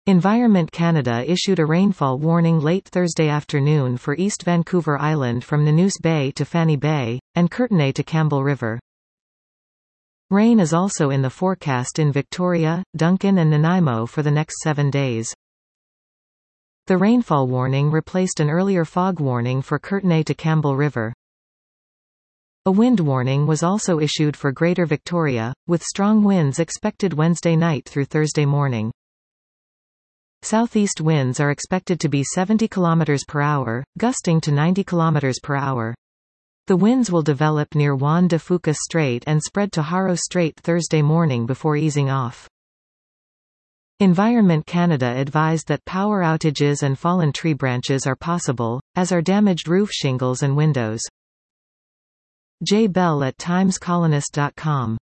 Environment Canada issued a rainfall warning late Thursday afternoon for East Vancouver Island from Nanoose Bay to Fanny Bay, and Courtenay to Campbell River. Rain is also in the forecast in Victoria, Duncan and Nanaimo for the next 7 days. The rainfall warning replaced an earlier fog warning for Courtenay to Campbell River. A wind warning was also issued for Greater Victoria, with strong winds expected Wednesday night through Thursday morning. Southeast winds are expected to be 70 km per hour, gusting to 90 km per hour. The winds will develop near Juan de Fuca Strait and spread to Haro Strait Thursday morning before easing off. Environment Canada advised that power outages and fallen tree branches are possible, as are damaged roof shingles and windows. Jay Bell at TimesColonist.com